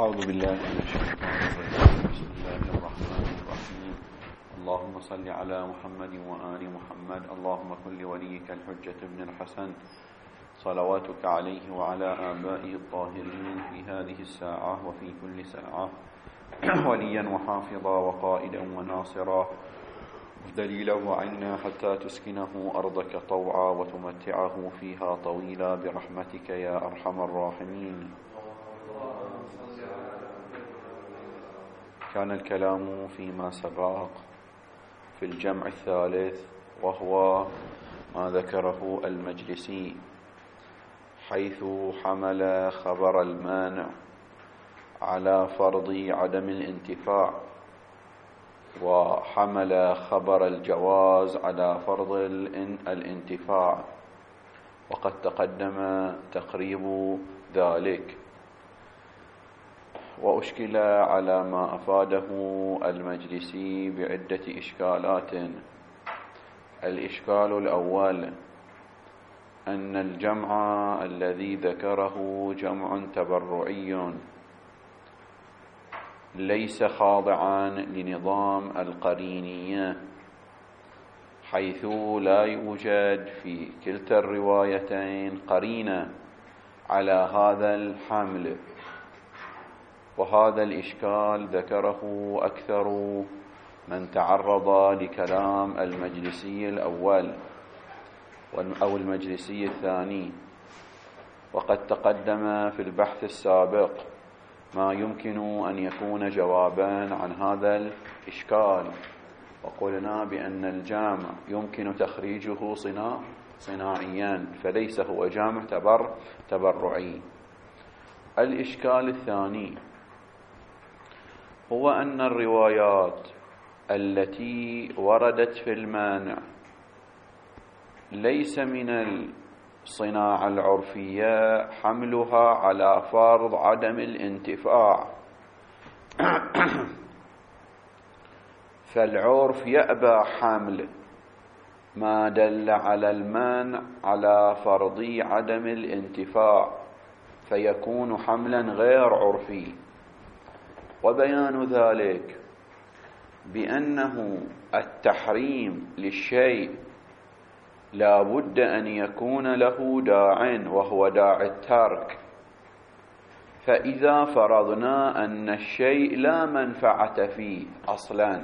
أعوذ بالله من الشيطان الرجيم. بسم الله الرحمن الرحيم. اللهم صل على محمد وآل محمد. اللهم كن لوليك الحجة بن الحسن صلواتك عليه وعلى آبائه الطاهرين في هذه الساعة وفي كل ساعة وليا وحافظا وقائدا وناصرا دليلا وعنا حتى تسكنه أرضك طوعا وتمتعه فيها طويلا برحمتك يا أرحم الراحمين. كان الكلام فيما سبق في الجمع الثالث، وهو ما ذكره المجلسي، حيث حمل خبر المانع على فرض عدم الانتفاع، وحمل خبر الجواز على فرض الانتفاع، وقد تقدم تقريب ذلك، وأشكل على ما أفاده المجلسي بعدة إشكالات. الإشكال الأول أن الجمع الذي ذكره جمع تبرعي ليس خاضعا لنظام القرينية، حيث لا يوجد في كلتا الروايتين قرينة على هذا الحمل. وهذا الإشكال ذكره أكثر من تعرض لكلام المجلسي الأول أو المجلسي الثاني، وقد تقدم في البحث السابق ما يمكن أن يكون جوابا عن هذا الإشكال، وقلنا بأن الجامع يمكن تخريجه صناعيا، فليس هو جامع تبرعي. الإشكال الثاني هو أن الروايات التي وردت في المانع ليس من الصناعة العرفية حملها على فرض عدم الانتفاع، فالعرف يأبى حمل ما دل على المانع على فرض عدم الانتفاع، فيكون حملا غير عرفي. وبيان ذلك بأنه التحريم للشيء لا بد أن يكون له داع، وهو داعي الترك. فإذا فرضنا أن الشيء لا منفعة فيه أصلا،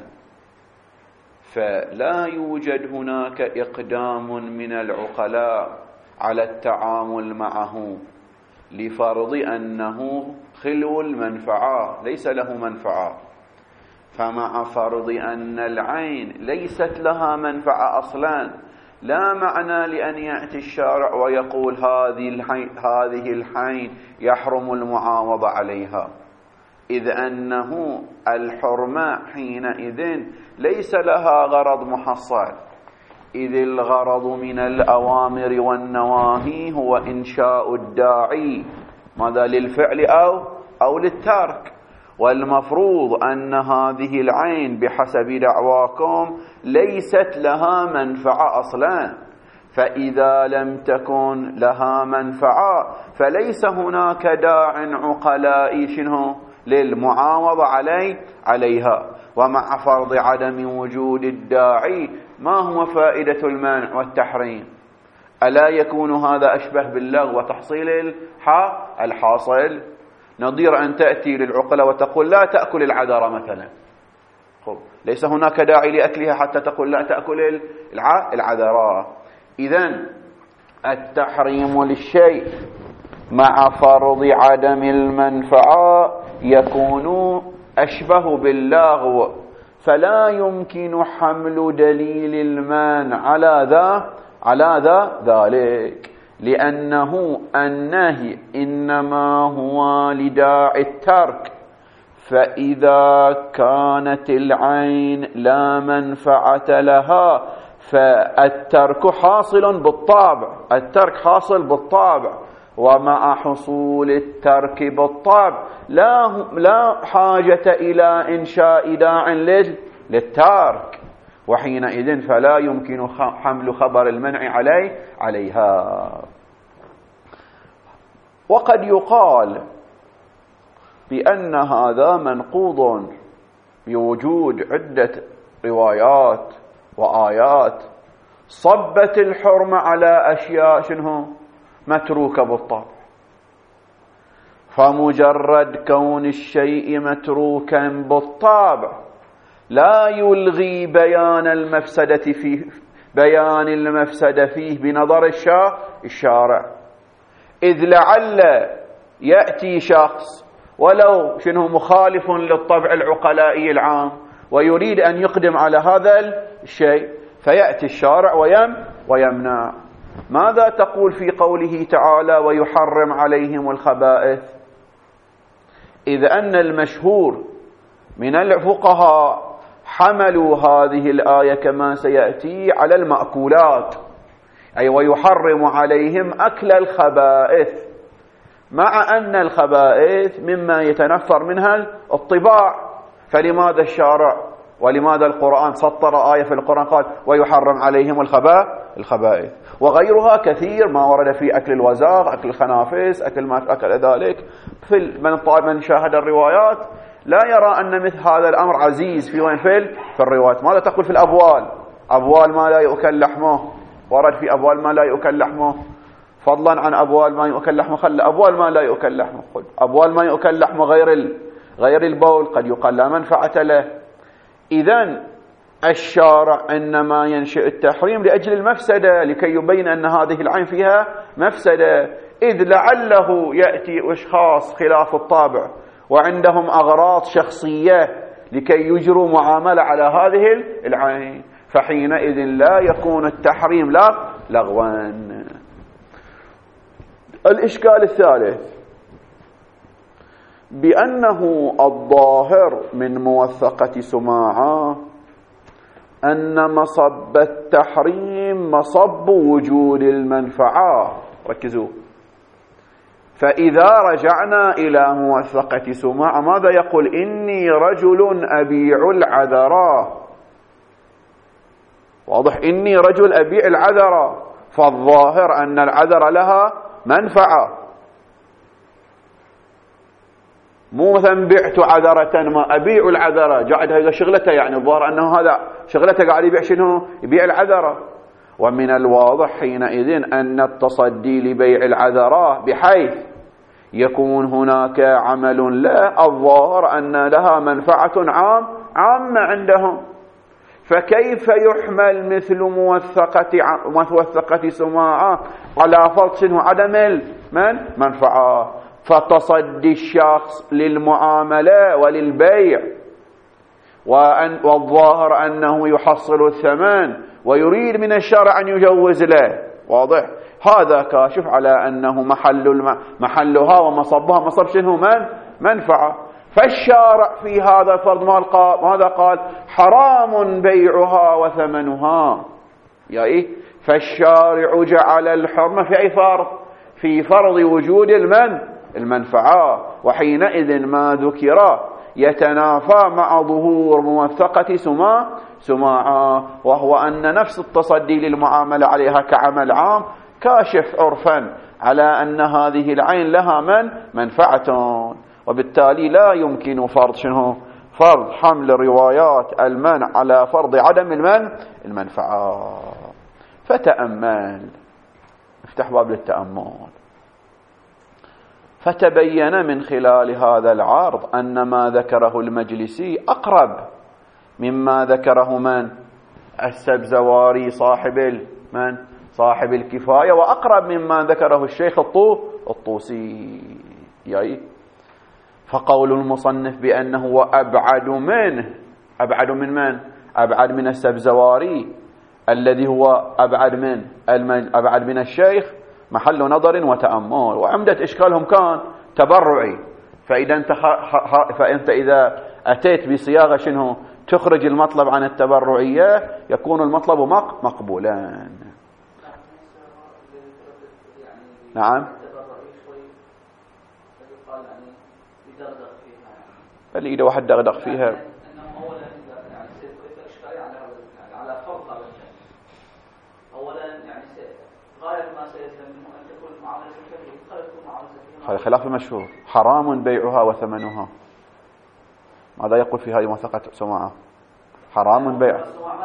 فلا يوجد هناك إقدام من العقلاء على التعامل معه لفرض أنه خلو المنفعة، ليس له منفعة. فمع فرض أن العين ليست لها منفعة أصلا، لا معنى لأن يأتي الشارع ويقول هذه العين يحرم المعاوضة عليها، إذ أنه الحرمة حينئذ ليس لها غرض محصل، إذ الغرض من الأوامر والنواهي هو إنشاء الداعي، ماذا للفعل أو للترك. والمفروض أن هذه العين بحسب دعواكم ليست لها منفعة أصلا، فإذا لم تكن لها منفعة فليس هناك داع عقلائي للمعاوضة عليها. ومع فرض عدم وجود الداعي ما هو فائدة المانع والتحريم؟ ألا يكون هذا أشبه باللغو وتحصيل الحاصل؟ نظير أن تأتي للعقلاء وتقول لا تأكل العذرة مثلا، ليس هناك داعي لأكلها حتى تقول لا تأكل العذرة. إذن التحريم للشيء مع فرض عدم المنفعة يكون أشبه باللغو، فلا يمكن حمل دليل المانع على ذلك، لأنه النهي إنما هو لداعي الترك. فإذا كانت العين لا منفعة لها فالترك حاصل بالطبع، ومع حصول الترك بالطبع لا حاجة إلى إنشاء داع للترك، وحينئذ فلا يمكن حمل خبر المنع عليها. وقد يقال بأن هذا منقوض بوجود عدة روايات وآيات صبت الحرمة على أشياء شنو متروكة بالطبع، فمجرد كون الشيء متروكا بالطبع لا يلغي بيان المفسدة فيه بنظر الشارع، إذ لعل يأتي شخص ولو شنو مخالف للطبع العقلائي العام ويريد أن يقدم على هذا الشيء، فيأتي الشارع ويمنع. ماذا تقول في قوله تعالى ويحرم عليهم الخبائث؟ إذ أن المشهور من الفقهاء حملوا هذه الآية كما سيأتي على المأكولات، أي ويحرم عليهم أكل الخبائث، مع أن الخبائث مما يتنفر منها الطباع، فلماذا الشارع ولماذا القرآن سطر آية في القرآن قال ويحرم عليهم الخبائث؟ وغيرها كثير ما ورد في أكل الوزاغ، أكل الخنافس، أكل ذلك. من شاهد الروايات لا يرى أن مثل هذا الأمر عزيز في وين في الروايات. ماذا تقول في الأبوال؟ أبوال ما لا يؤكل لحمه، ورد في أبوال ما لا يؤكل لحمه، فضلا عن أبوال ما يؤكل لحمه خل أبوال ما لا يؤكل لحمه، أبوال ما يؤكل لحمه غير البول قد يقال لا منفعة له. إذن الشارع إنما ينشئ التحريم لأجل المفسدة، لكي يبين أن هذه العين فيها مفسدة، إذ لعله يأتي أشخاص خلاف الطابع وعندهم أغراض شخصية لكي يجروا معاملة على هذه العين، فحينئذ لا يكون التحريم لغوا. الإشكال الثالث بأنه الظاهر من موثقة سماعة أن مصب التحريم مصب وجود المنفعة. ركزوا، فإذا رجعنا إلى موثقة سماعة ماذا يقول؟ إني رجل أبيع العذراء. واضح، إني رجل أبيع العذراء، فالظاهر أن العذراء لها منفعة، مو مثلا بعت عذرة، ما أبيع العذرة، قاعد هذا شغلته، يعني الظاهر أنه هذا شغلته قاعد يبيع شنو؟ يبيع العذرة. ومن الواضح حينئذ أن التصدي لبيع العذرة بحيث يكون هناك عمل لا، الظاهر أن لها منفعة عامة عندهم، فكيف يحمل مثل موثقة سماعة على فرض شنو؟ عدم منفعة. فتصدي الشخص للمعاملة وللبيع والظاهر أنه يحصل الثمن ويريد من الشرع أن يجوز له، واضح، هذا كاشف على أنه محلها ومصبها مصب شنو؟ منفعة. فالشارع في هذا الفرض ماذا قال؟ حرام بيعها وثمنها. يعني فالشارع جعل الحرمة في أي فرض؟ في فرض وجود المنفعة، وحينئذ ما ذكر يتنافى مع ظهور موثقة سماعة، وهو أن نفس التصدي للمعاملة عليها كعمل عام كاشف عرفا على أن هذه العين لها منفعة، وبالتالي لا يمكن فرض شنو؟ فرض حمل روايات المنع على فرض عدم المنفعة. فتأمل، افتح باب للتأمل. فتبين من خلال هذا العرض أن ما ذكره المجلسي أقرب مما ذكره السبزواري صاحب الكفاية، وأقرب مما ذكره الشيخ الطوسي. يعني فقول المصنف بأنه وأبعد منه، أبعد من السبزواري الذي هو أبعد من الشيخ، محل نظر وتأمل. وعمدة إشكالهم كان تبرعي، فأنت إذا أتيت بصياغة شنو تخرج المطلب عن التبرعية يكون المطلب مقبولا. نعم، اللي إذا واحد دغدغ فيها هذا خلاف المشهور. حرام بيعها وثمنها. ماذا يقول في هذه موثقة سماعة؟ حرام بيع.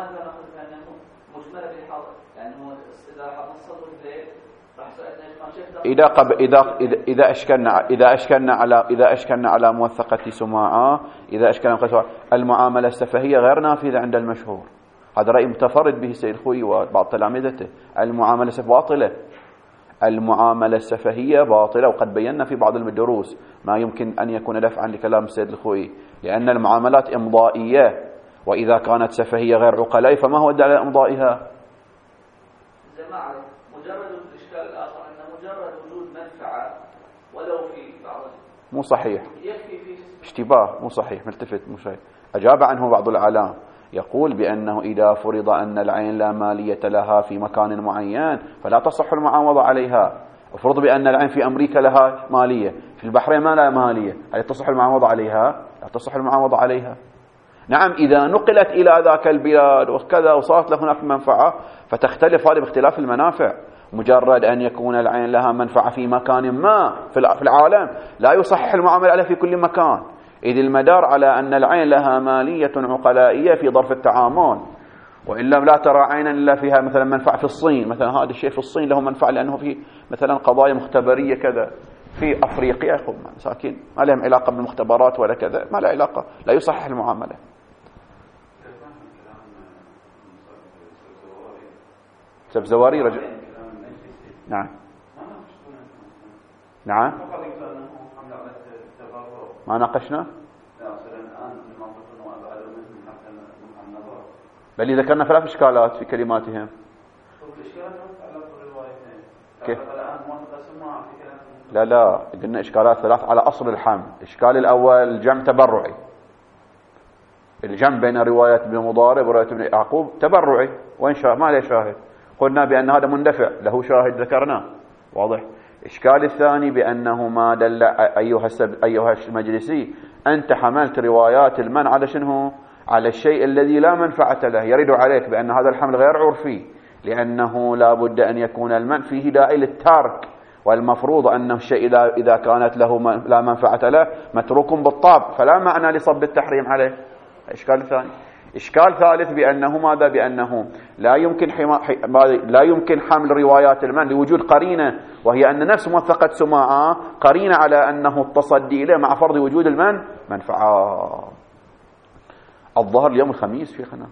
إذا أشكلنا على موثقة سماعة، المعاملة السفهية غير نافذة عند المشهور. هذا رأي متفرد به السيد الخوئي وبعض تلامذته. المعاملة باطلة، المعاملة السفهية باطلة، وقد بينا في بعض الدروس ما يمكن أن يكون دفعا لكلام السيد الخوئي، لأن المعاملات إمضائية، وإذا كانت سفهية غير عقلاء فما هو الدليل على إمضائها؟ مجرد الإشكال الآخر أن مجرد وجود منفعة ولو في بعض مو صحيح، يكفي في اشتباه، مو صحيح، ملتفت، مو صحيح. أجاب عنه بعض العلام، يقول بأنه إذا فرض أن العين لا مالية لها في مكان معين فلا تصح المعاوضة عليها. افرض بأن العين في أمريكا لها مالية، في البحرين ما لها مالية، هل تصح المعاوضة عليها؟ لا تصح المعاوضة عليها. نعم، إذا نقلت إلى ذاك البلاد وكذا وصارت له هناك منفعة فتختلف هذه باختلاف المنافع. مجرد أن يكون العين لها منفعة في مكان ما في العالم لا يصحح المعاملة عليه في كل مكان، إذ المدار على أن العين لها مالية عقلائية في ظرف التعامل، وإلا لا ترى عينا إلا فيها مثلا منفعة في الصين، مثلا هذا الشيء في الصين له منفعة لأنه في مثلا قضايا مختبرية كذا. في أفريقيا مساكين ما لهم علاقة بالمختبرات ولا كذا، ما له علاقة، لا يصحح المعاملة. سبزواري رجل. نعم نعم، ما ناقشنا، بل ذكرنا ثلاث إشكالات في كلماتهم. كيف؟ لا قلنا إشكالات ثلاث على أصل الحمل. الإشكال الأول الجمع تبرعي، الجمع بين رواية ابن مضارب ورواية ابن يعقوب تبرعي، وإن شاء ما له شاهد، قلنا بأن هذا مندفع له شاهد ذكرناه، واضح. الإشكال الثاني بأنه ما دل أيها المجلسي أنت حملت روايات المنع على شنو؟ على الشيء الذي لا منفعة له، يرد عليك بأن هذا الحمل غير عرفي، لأنه لا بد أن يكون المنع فيه داعي للترك، والمفروض أن الشيء إذا كانت له لا منفعة له متروك بالطبع، فلا معنى لصب التحريم عليه. الإشكال الثاني. إشكال ثالث بأنه ماذا؟ بأنه لا يمكن حمل روايات المنع لوجود قرينة، وهي أن نفس موثقة سماعة قرينة على أنه التصدي إليه مع فرض وجود منفعة. الظهر اليوم الخميس شيخنا.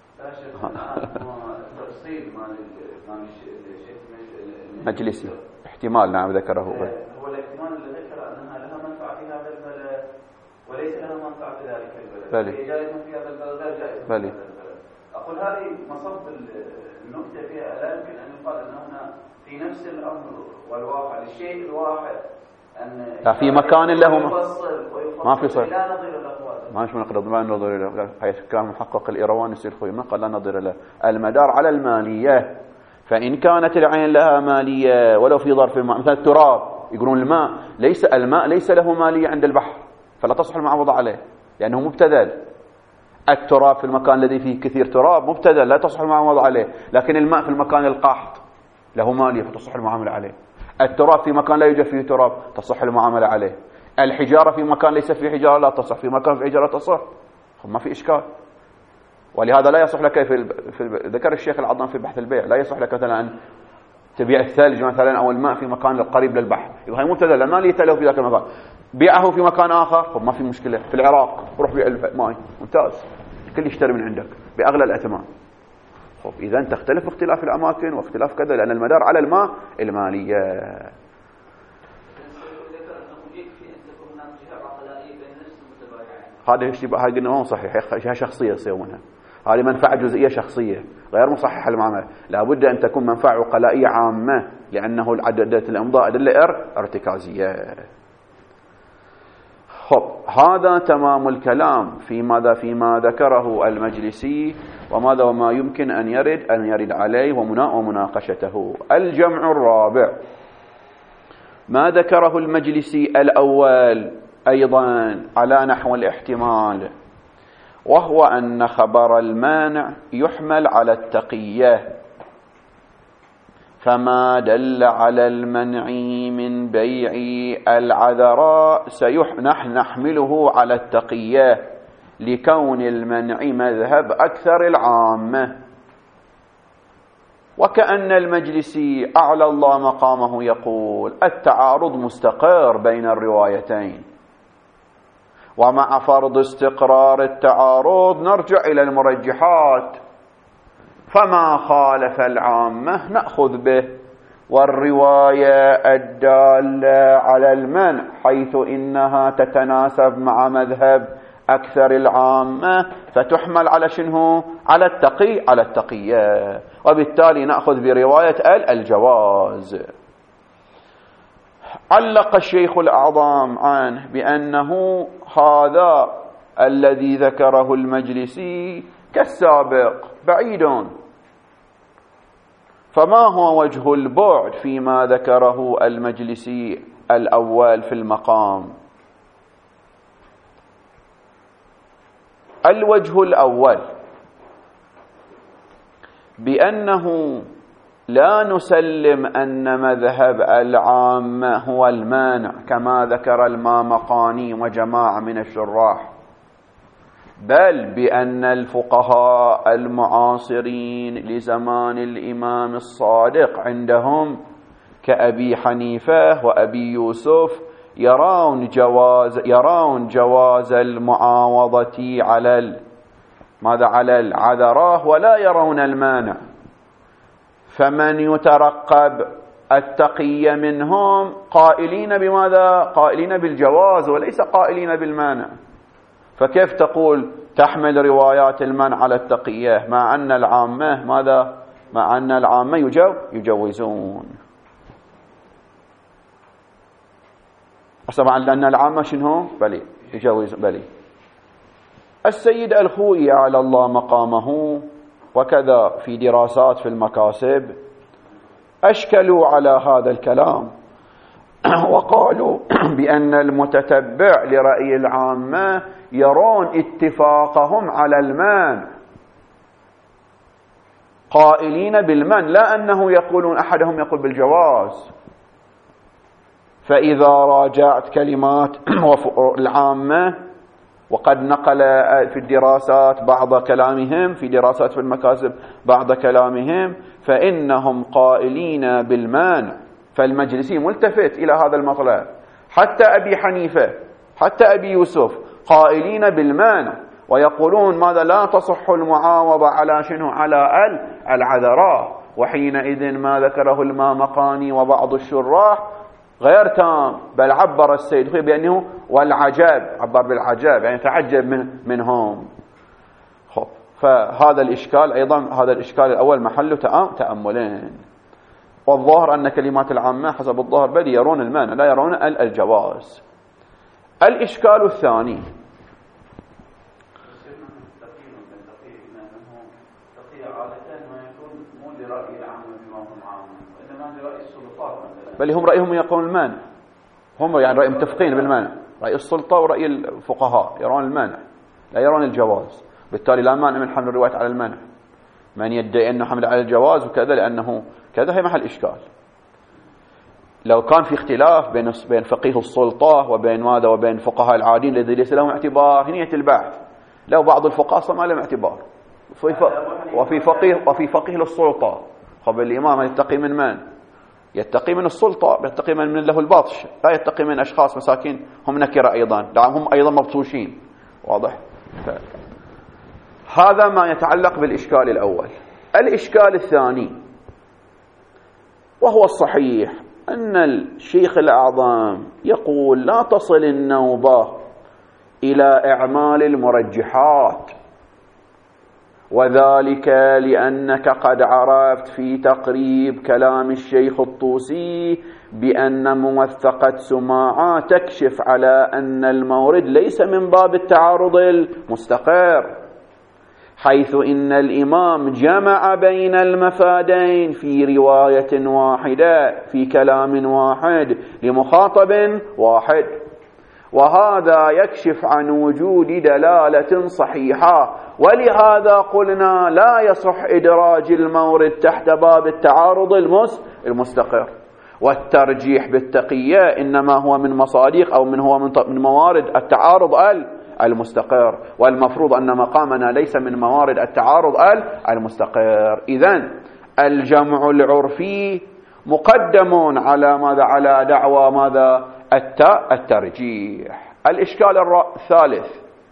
مجلسي احتمال، نعم ذكره هو الاحتمال اللي ذكر أنها لها منفعة في هذا البلد وليس لها منفعة في ذلك البلد. بلي. جائزة في هذا البلد غير جائزة في هذا البلد. أقول هذه مصب النكتة فيها لا يمكن أن يقال أن هنا في نفس الأمر والواقع للشيء الواحد أن في مكان له ما في صير لا نظير له. ما شو نقدر ما نظير له، حيث كان محقق الإيرواني يصير خوي ما قال لا نظير له. المدار على المالية، فإن كانت العين لها مالية ولو في ظرف مثل التراب، يقولون الماء ليس له مالية عند البحر فلا تصح المعاوضة عليه لأنه مبتذل. التراب في المكان الذي فيه كثير تراب مبتذل لا تصح المعاوضة عليه، لكن الماء في المكان القاحط له مالية فتصح المعاملة عليه. التراب في مكان لا يوجد فيه تراب تصح المعاملة عليه. الحجارة في مكان ليس فيه حجارة لا تصح، في مكان فيه حجارة تصح، ما في إشكال. ولهذا لا يصح لك ذكر الشيخ العضان في بحث البيع، لا يصح لك مثلا أن تبيع الثلج مثلا أو الماء في مكان قريب للبحر، يبقى هي مبتذل ما لي له في ذاك المكان. بيعه في مكان آخر ما في مشكلة، في العراق روح بيع الماء ممتاز، الكل يشتري من عندك بأغلى الأثمان. إذا تختلف اختلاف الأماكن واختلاف كذا، لأن المدار على الماء المالية. هذا اشتباه، هاي قلنا ما هو صحيح، هي شخصية يسوونها، هذه منفعة جزئية شخصية غير مصححة المعاملة. لا بد أن تكون منفعة عقلائية عامة، لأنه أدلة الإمضاء أدلة ارتكازية. هذا تمام الكلام فيما ذكره المجلسي، وما يمكن أن يرد عليه ومناقشته. الجمع الرابع ما ذكره المجلسي الأول أيضا على نحو الاحتمال، وهو أن خبر المانع يحمل على التقية، فما دل على المنع من بيع العذراء نحن نحمله على التقية لكون المنع مذهب أكثر العامة. وكأن المجلسي أعلى الله مقامه يقول التعارض مستقر بين الروايتين، ومع فرض استقرار التعارض نرجع إلى المرجحات، فما خالف العامة نأخذ به، والرواية الدالة على المنع حيث إنها تتناسب مع مذهب أكثر العامة فتحمل على شنو؟ على التقية، وبالتالي نأخذ برواية الجواز. علق الشيخ الأعظم عنه بأنه هذا الذي ذكره المجلسي كالسابق بعيد، فما هو وجه البعد فيما ذكره المجلسي الأول في المقام؟ الوجه الأول بأنه لا نسلم أن مذهب العامة هو المانع كما ذكر المامقاني وجماعة من الشراح، بل بأن الفقهاء المعاصرين لزمان الإمام الصادق عندهم كأبي حنيفة وأبي يوسف يرون جواز المعاوضة على العذراء ولا يرون المانع. فمن يترقب التقي منهم قائلين بماذا؟ قائلين بالجواز وليس قائلين بالمانع. فكيف تقول تحمل روايات المنع على التقية مع أن العامة ماذا؟ مع أن العامة يجوزون. طبعا لأن العامة شنو؟ بلي يجوز بلي. السيد الخوئي على الله مقامه وكذا في دراسات في المكاسب أشكلوا على هذا الكلام وقالوا بأن المتتبع لرأي العامة يرون اتفاقهم على المنع قائلين بالمنع، لا أنه يقولون أحدهم يقول بالجواز. فإذا راجعت كلمات العامة وقد نقل في الدراسات بعض كلامهم في دراسات في المكاسب بعض كلامهم فإنهم قائلين بالمانع. فالمجلسي ملتفت إلى هذا المطلب، حتى أبي حنيفة حتى أبي يوسف قائلين بالمانع ويقولون ماذا؟ لا تصح المعاوضة على شنو؟ على العذراء. وحينئذ ما ذكره المامقاني وبعض الشراح غير تام، بل عبر السيد خوئي بأنه والعجب، عبر بالعجب يعني تعجب منهم. فهذا الإشكال أيضا، هذا الإشكال الأول محله تأملين. والظاهر أن كلمات العامة حسب الظاهر بل يرون المانع لا يرون الجواز. الإشكال الثاني بل هم رأيهم يقولون المانع، هم يعني رأي متفقين بالمانع، رأي السلطة ورأي الفقهاء يرون المانع لا يرون الجواز. بالتالي لا مانع من حمل الرواية على المانع. من يدعي أنه حمل على الجواز وكذا لأنه كذا هي محل إشكال. لو كان في اختلاف بين فقيه السلطة وبين ماذا وبين فقهاء العاديين الذي ليس لهم اعتبار هنية البحث، لو بعض الفقهاء ما لهم اعتبار وفي فقيه للسلطة. قبل الإمام يتقي من يتقي من السلطة، يتقي من له البطش، لا يتقي من أشخاص مساكين هم نكرة أيضا، هم أيضا مبطوشين. واضح؟ هذا ما يتعلق بالإشكال الأول. الإشكال الثاني وهو الصحيح أن الشيخ الأعظم يقول لا تصل النوبة إلى إعمال المرجحات، وذلك لأنك قد عرفت في تقريب كلام الشيخ الطوسي بأن موثقة سماعة تكشف على أن المورد ليس من باب التعارض المستقر، حيث إن الإمام جمع بين المفادين في رواية واحدة في كلام واحد لمخاطب واحد. وهذا يكشف عن وجود دلالة صحيحة، ولهذا قلنا لا يصح إدراج المورد تحت باب التعارض المستقر، والترجيح بالتقية إنما هو من مصادق أو من موارد التعارض المستقر، والمفروض أن مقامنا ليس من موارد التعارض المستقر. إذن الجمع العرفي مقدم على ماذا؟ على دعوى ماذا؟ الترجيح. الإشكال الثالث،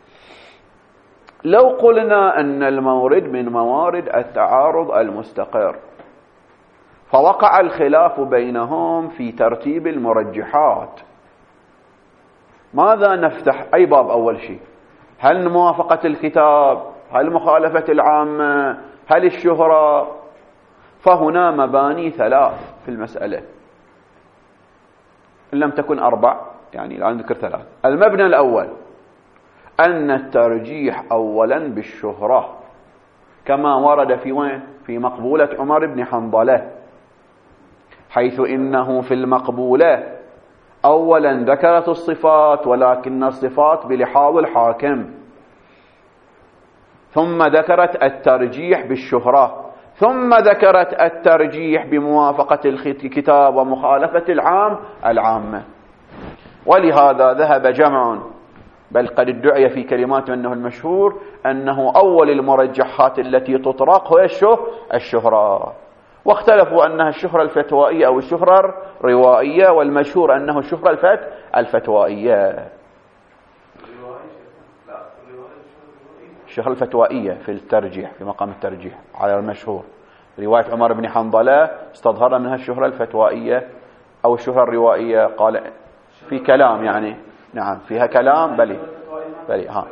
لو قلنا أن المورد من موارد التعارض المستقر، فوقع الخلاف بينهم في ترتيب المرجحات، ماذا نفتح؟ أي باب أول شيء؟ هل موافقة الكتاب؟ هل مخالفة العامة؟ هل الشهرة؟ فهنا مباني ثلاث في المسألة، إن لم تكن أربع، يعني الآن ذكر ثلاث. المبنى الأول أن الترجيح أولا بالشهرة، كما ورد في وين؟ في مقبولة عمر بن حنظلة، حيث إنه في المقبولة أولا ذكرت الصفات، ولكن الصفات بلحاظ الحاكم، ثم ذكرت الترجيح بالشهرة، ثم ذكرت الترجيح بموافقة الكتاب ومخالفة العامة. ولهذا ذهب جمع، بل قد ادعي في كلمات أنه المشهور، أنه أول المرجحات التي تطرق هو الشهرة، واختلفوا أنها الشهرة الفتوائية أو الشهرة الروائية، والمشهور أنه الشهرة الفتوائية. الشهرة الفتوائية في الترجيح، في مقام الترجيح على المشهور. رواية عمر بن حنظلة استظهر منها الشهرة الفتوائية أو الشهرة الروائية، قال في كلام، يعني نعم فيها كلام، بلي ها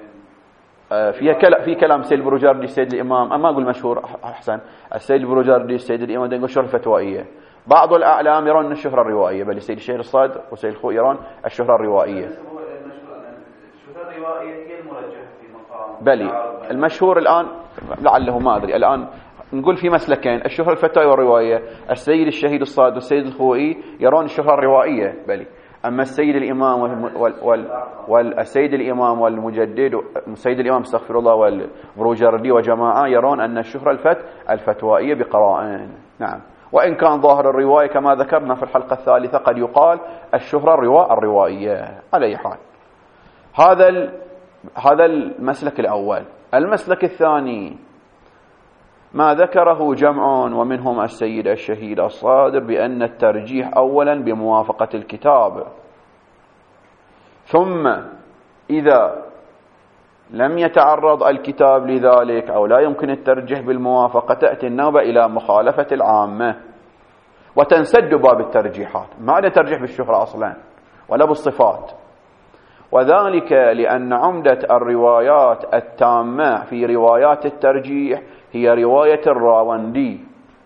في كلام السيد البروجردي السيد الإمام، أما أقول مشهور أحسن، السيد البروجردي السيد الإمام يقول الشهرة الفتوائية. بعض الأعلام يرون الشهرة الروائية، بل السيد الشهير الصادق والسيد الخوئي يرون الشهرة الروائية. الشهرة الروائية هي المرجحة في مقام بلي المشهور الآن، لعله ما أدري، الآن نقول في مسلكين، الشهرة الفتوائية والروائية. السيد الشهيد الصادق والسيد الخوئي يرون الشهرة الروائية، بلي. أما السيد الإمام والسيد الإمام والمجدد، السيد الإمام استغفر الله والبروجردي وجماعة يرون أن الشهرة الفتوائية بقرائن. نعم، وإن كان ظاهر الرواية كما ذكرنا في الحلقة الثالثة قد يقال الشهرة الروائية. على أي حال، هذا المسلك الأول. المسلك الثاني ما ذكره جمع ومنهم السيد الشهيد الصادر بأن الترجيح أولا بموافقة الكتاب، ثم إذا لم يتعرض الكتاب لذلك أو لا يمكن الترجيح بالموافقة تأتي النوبة إلى مخالفة العامة وتنسد باب الترجيحات. ما عندنا ترجيح بالشهرة أصلا ولا بالصفات، وذلك لأن عمدة الروايات التامة في روايات الترجيح هي رواية الراوندي،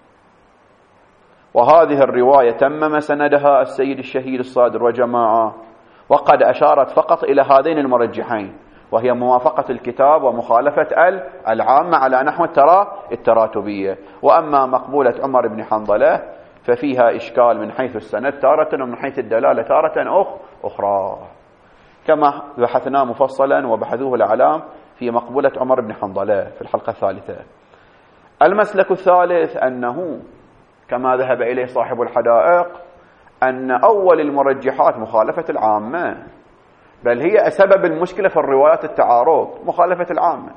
وهذه الرواية تمم سندها السيد الشهيد الصادر وجماعة، وقد أشارت فقط إلى هذين المرجحين، وهي موافقة الكتاب ومخالفة العامة على نحو التراتبية. وأما مقبولة عمر بن حنظلة ففيها إشكال من حيث السند تارة، ومن حيث الدلالة تارة أخرى، كما بحثنا مفصلا وبحثوه الأعلام في مقبولة عمر بن حنظلة في الحلقة الثالثة. المسلك الثالث أنه كما ذهب إليه صاحب الحدائق أن أول المرجحات مخالفة العامة، بل هي سبب المشكلة في الروايات التعارض مخالفة العامة،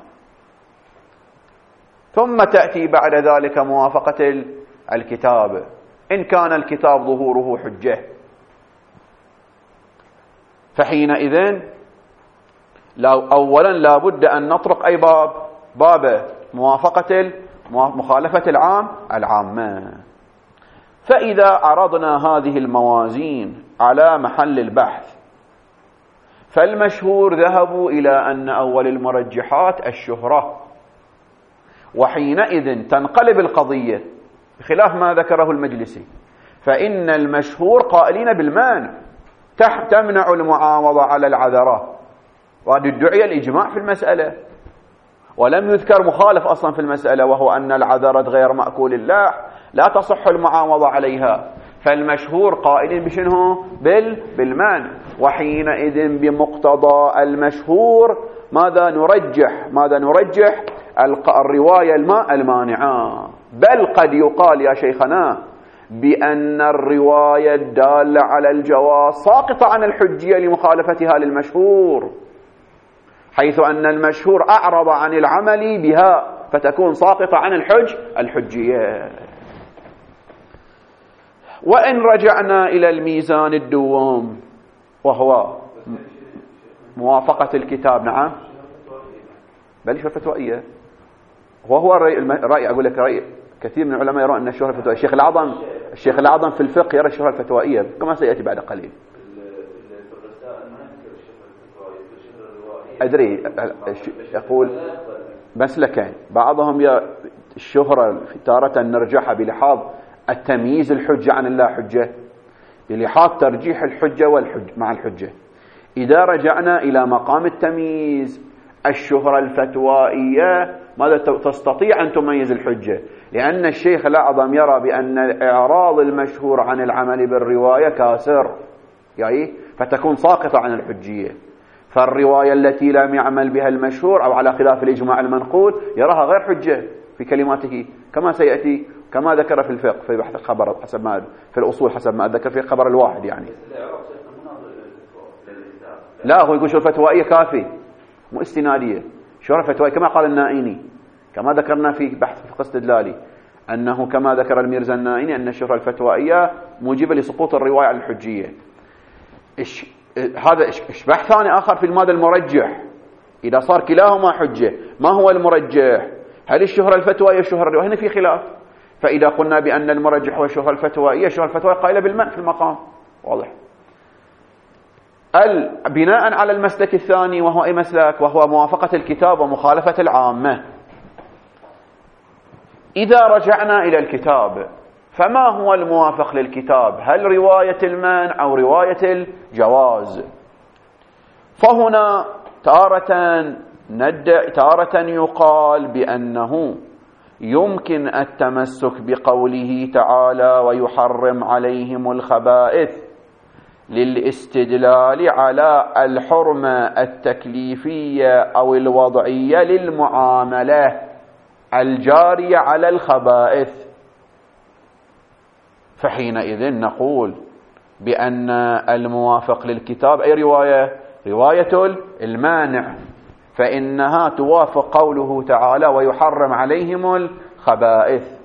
ثم تأتي بعد ذلك موافقة الكتاب إن كان الكتاب ظهوره حجة. فحينئذ أولا لا بد أن نطرق أي باب مخالفة العامة. فإذا عرضنا هذه الموازين على محل البحث، فالمشهور ذهبوا إلى أن أول المرجحات الشهرة، وحينئذ تنقلب القضية بخلاف ما ذكره المجلسي، فإن المشهور قائلين بالمانع، تمنع المعاوضة على العذرة، وقد ادعي الإجماع في المسألة، ولم يذكر مخالف أصلا في المسألة، وهو أن العذرة غير مأكول اللحم لا تصح المعاوضة عليها. فالمشهور قائل بشنه بالمعنى، وحينئذ بمقتضى المشهور ماذا نرجح الرواية المانعة. بل قد يقال يا شيخنا بأن الرواية الدالة على الجواز ساقطة عن الحجية لمخالفتها للمشهور، حيث أن المشهور أعرض عن العمل بها فتكون ساقطة عن الحجية. وإن رجعنا إلى الميزان الدوام وهو موافقة الكتاب، نعم بل شهرة فتوائية، وهو الرأي أقول لك رأي كثير من العلماء يرون أن الشهرة الفتوائية، الشيخ الأعظم في الفقه يرى الشهرة الفتوائية كما سيأتي بعد قليل. أدري يقول مسلكين، بعضهم الشهرة تارة نرجحها بلحاظ التمييز الحجة عن اللا حجة، بلحاظ ترجيح الحجة مع الحجة. إذا رجعنا إلى مقام التمييز الشهرة الفتوائية ماذا تستطيع أن تميز الحجة؟ لأن الشيخ الأعظم يرى بأن إعراض المشهور عن العمل بالرواية كاسر، يعني فتكون ساقطة عن الحجية. فالرواية التي لم يعمل بها المشهور أو على خلاف الإجماع المنقول يراها غير حجة في كلماته، كما سيأتي كما ذكر في الفقه في بحث الخبر حسب ما في الأصول حسب ما ذكر في خبر الواحد. يعني لا، هو يقول شهرة فتوائية كافي مو استنادية، شهرة فتوائية كما قال النائيني، كما ذكرنا في بحث الفقه استدلالي أنه كما ذكر الميرزا النائيني أن الشهرة الفتوائية موجبة لسقوط الرواية عن الحجية. هذا بحث ثاني آخر في المادة المرجح، إذا صار كلاهما حجة ما هو المرجح؟ هل الشهرة الفتوائية الشهرة الرواية؟ هنا في خلاف. فإذا قلنا بأن المرجح هو الشهرة الفتوائية، الشهرة الفتوائية قائلة بالمنع في المقام، واضح. بناء على المسلك الثاني وهو أي مسلك؟ وهو موافقة الكتاب ومخالفة العامة. إذا رجعنا إلى الكتاب فما هو الموافق للكتاب؟ هل رواية المنع أو رواية الجواز؟ فهنا تارة يقال بأنه يمكن التمسك بقوله تعالى ويحرم عليهم الخبائث للاستدلال على الحرمة التكليفية أو الوضعية للمعاملة الجارية على الخبائث، فحينئذ نقول بأن الموافق للكتاب أي رواية المانع، فإنها توافق قوله تعالى ويحرم عليهم الخبائث.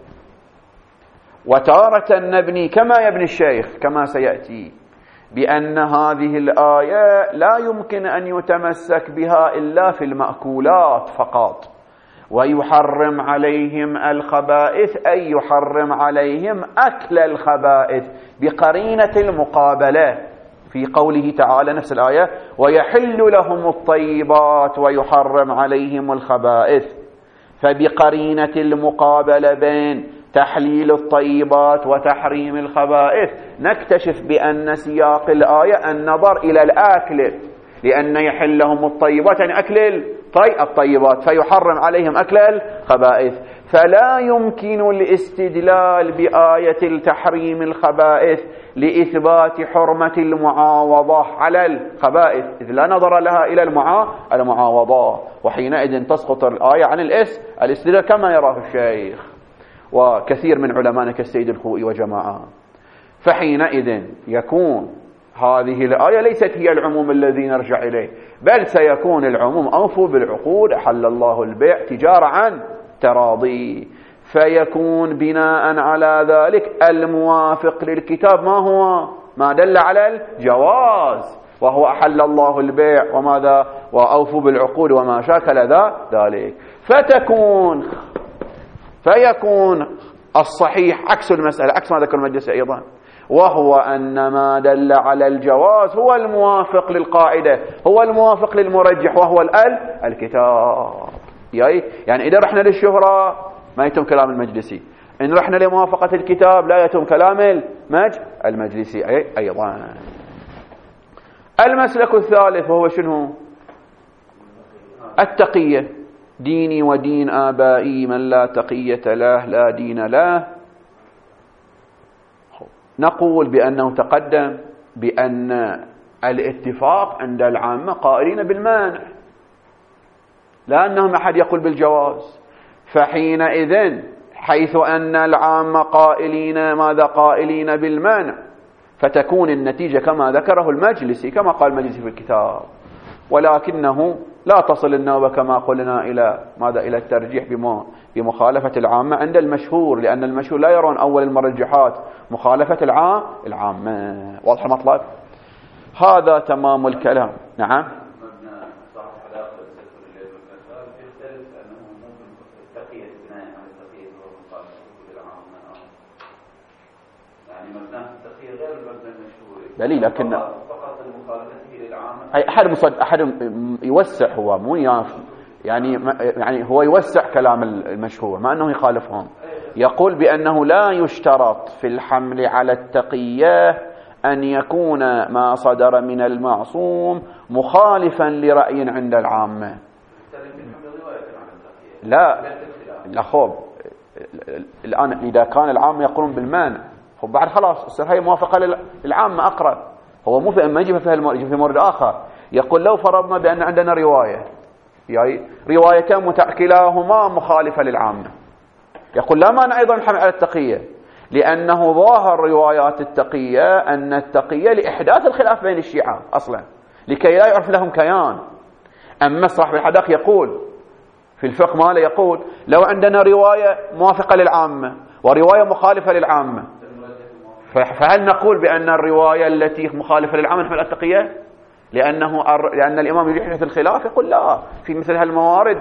وتارة نبني كما يبني الشيخ كما سيأتي بأن هذه الآية لا يمكن أن يتمسك بها إلا في المأكولات فقط، ويحرم عليهم الخبائث أي يحرم عليهم أكل الخبائث بقرينة المقابلة في قوله تعالى نفس الآية ويحل لهم الطيبات ويحرم عليهم الخبائث، فبقرينة المقابلة بين تحليل الطيبات وتحريم الخبائث نكتشف بأن سياق الآية النظر إلى الأكل، لأن يحل لهم الطيبات يعني أكل الطيبات فيحرم عليهم أكل الخبائث. فلا يمكن الاستدلال بآية التحريم الخبائث لإثبات حرمة المعاوضة على الخبائث، إذ لا نظر لها إلى المعاوضة، وحينئذ تسقط الآية عن الاستدلال كما يراه الشيخ وكثير من علمائنا كالسيد الخوئي وجماعة. فحينئذ يكون هذه الآية ليست هي العموم الذي نرجع إليه، بل سيكون العموم أوفوا بالعقود أحل الله البيع تجارة عن تراضي، فيكون بناء على ذلك الموافق للكتاب ما هو؟ ما دل على الجواز، وهو أحل الله البيع وماذا؟ وأوفوا بالعقود وما شاكل ذلك. فيكون الصحيح عكس المسألة، عكس ما ذكر المجلس أيضا، وهو أن ما دل على الجواز هو الموافق للقاعدة، هو الموافق للمرجح، وهو الكتاب. يعني إذا رحنا للشهرة ما يتم كلام المجلسي، إن رحنا لموافقة الكتاب لا يتم كلام المجلسي أيضا. المسلك الثالث وهو شنو؟ التقية، ديني ودين آبائي من لا تقية له لا دين له. نقول بأنه تقدم بأن الاتفاق عند العامة قائلين بالمانع، لا أنهم أحد يقول بالجواز. فحينئذ حيث أن العامة قائلين ماذا؟ قائلين بالمانع، فتكون النتيجة كما ذكره المجلسي، كما قال المجلسي في الكتاب، ولكنه لا تصل النوبة كما قلنا إلى ماذا؟ إلى الترجيح بمخالفة العامة عند المشهور، لأن المشهور لا يرون أول المرجحات مخالفة العامة. واضح المطلب؟ هذا تمام الكلام. نعم. دليل، لكن فقط المخالفة للعامة أي أحد يوسع، هو مو يعني هو يوسع كلام المشهور مع أنه يخالفهم. يقول بأنه لا يشترط في الحمل على التقية أن يكون ما صدر من المعصوم مخالفا لرأي عند العامة. لا خوب، الآن إذا كان العامة يقولون بالمانع، بعد خلاص السر هي موافقة للعامة أقرب. هو مو في أما يجي في مورد آخر، يقول لو فرضنا بأن عندنا رواية، يعني روايتان كلاهما مخالفة للعامة، يقول لا مانع أيضا الحمل على التقية، لأنه ظاهر روايات التقية أن التقية لإحداث الخلاف بين الشيعة أصلا، لكي لا يعرف لهم كيان. أما صاحب الحدق يقول في الفقه ماله، يقول لو عندنا رواية موافقة للعامة ورواية مخالفة للعامة، فهل نقول بأن الرواية التي مخالفة للعامة نحمل التقية لأن الإمام يريد حدوث الخلاف؟ يقول لا، في مثل هالموارد